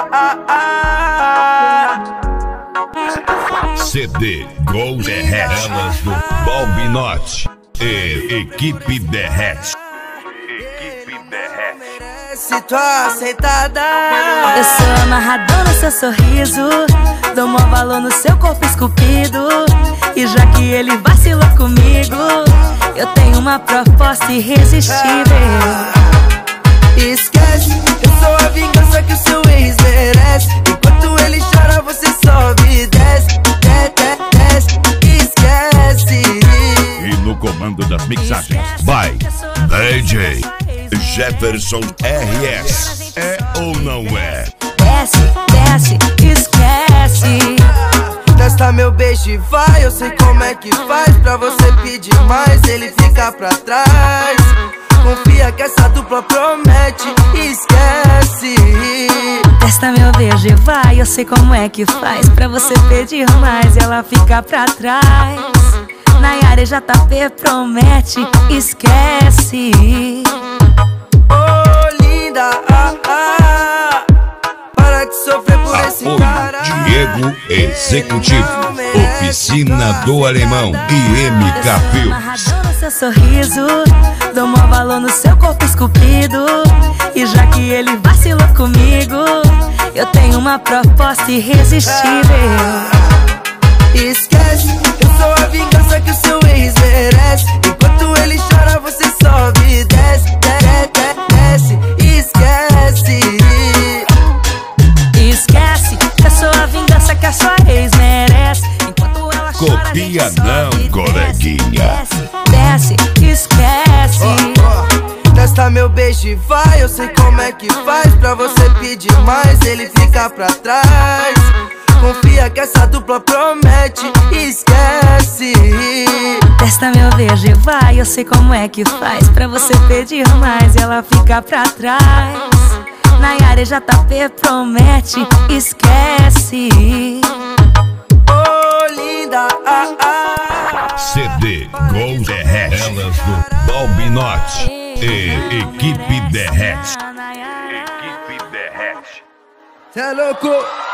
CD Gol Derrete, elas do Balbinote e Equipe Derrete. Se tua aceitada, eu sou amarradão no seu sorriso, dou maior valor no seu corpo esculpido. E já que ele vacilou comigo, eu tenho uma proposta irresistível. Esquece, eu sou a vingança que o seu ex merece. Enquanto ele chora, você sobe e desce, desce, esquece. E no comando das mixagens, vai DJ Jefferson RS. É ou não é? Desce, esquece. Testa meu beijo e vai, eu sei como é que faz. Pra você pedir mais, ele fica pra trás. Confia que essa dupla promete, esquece. Testa meu beijo e vai, eu sei como é que faz. Pra você pedir mais, ela fica pra trás. Nayara e JP promete, esquece. Oh, linda, para de sofrer por esse cara. Diego Executivo, Oficina do Alemão e MK Filmes. Amarradão no seu sorriso, dou maior valor no seu corpo esculpido. E já que ele vacilou comigo, eu tenho uma proposta irresistível. Esquece, eu sou a vingança que o seu ex merece. Enquanto ele chora, você sobe e desce, desce, esquece. Esquece, eu sou a vingança que a sua ex merece. Enquanto ela chora, Copia você não, sobe, coleguinha. Desce, esquece. Testa meu beijo e vai, eu sei como é que faz. Pra você pedir mais, ele fica pra trás. Confia que essa dupla promete, esquece. Testa meu beijo e vai, eu sei como é que faz. Pra você pedir mais, ela fica pra trás. Nayara e JP promete, esquece. Oh, linda, CD Gol Derrete, elas do Balbinote e Equipe Derrete. Nayara. Equipe Derrete. cê é louco.